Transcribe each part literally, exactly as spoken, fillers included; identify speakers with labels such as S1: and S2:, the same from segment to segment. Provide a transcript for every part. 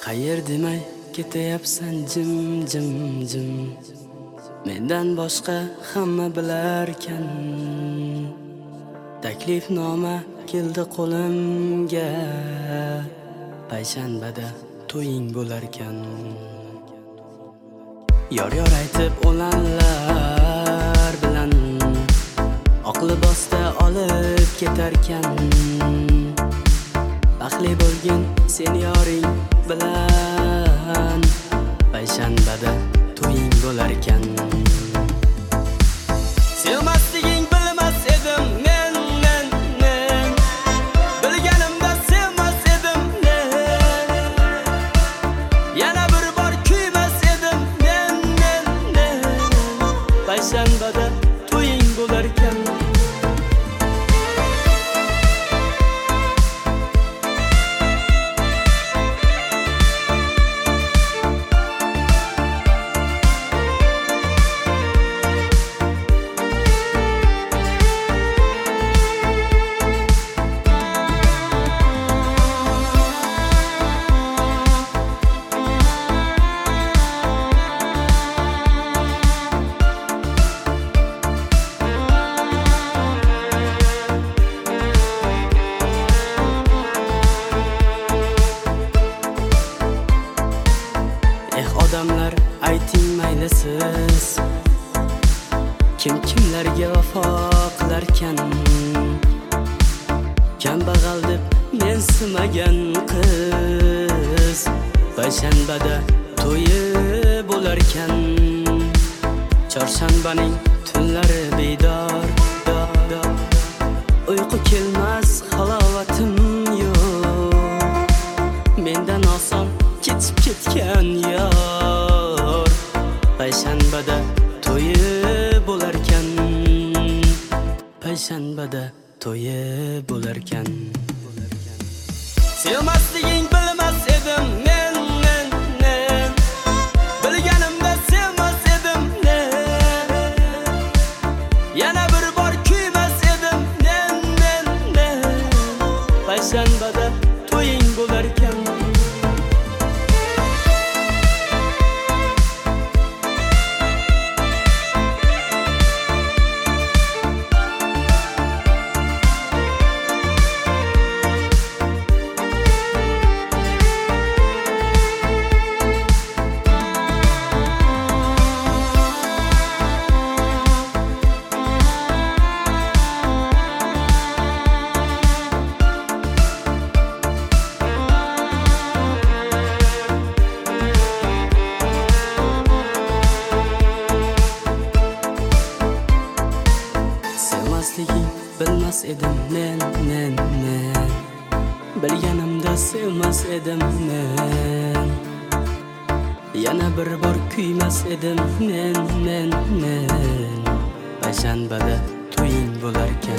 S1: Qayer demay ketayapsan jim jim jim. Mendan boshqa hamma bilarkan. Taklifnoma keldi qo'limga. Payshanbada to'ying bo'larkan. Yor yor aytib olanlar bilan oq libosda olib ketarkan. Baxtli bo'lgin sen yoring bilan. Payshanbada to'ying bo'larkan. Sevmasliging bilmas edim men men men. Bilganimda sevmas edim men. Yana bir bor kuymas edim men men men. Payshanbada to'ying bo'larkan. Odamlar ayting mayli siz, kim kimlarga vafo qilarkan. Kambag'al deb mensimagan qiz payshanbada to'yi bo'larkan. Chorshanbaning tunlari bedor, uyqu kelmas halovatim yo'q. Mendan oson ketib ketgan yor. Payshanbada to'yi bo'larkan. Payshanbada to'yi bo'larkan. Sevmasliging bilmas edim men men men. Bilganimda sevmas edim men. Yana bir bor kuymas edim men men men. Payshanbada to'ying bo'larkan. Sevmasliging bilmas edim men men men. Bilganimda sevmas edim men. Yana bir bor kuymas edim men men men. Payshanbada to'ying bo'larkan.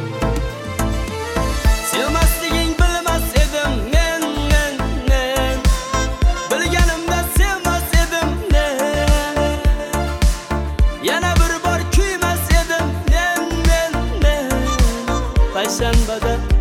S1: Sevmasliging bilmas edim men men men. Bilganimda sevmas edim men. Yana bir bor kuymas edim men men men. Payshanbada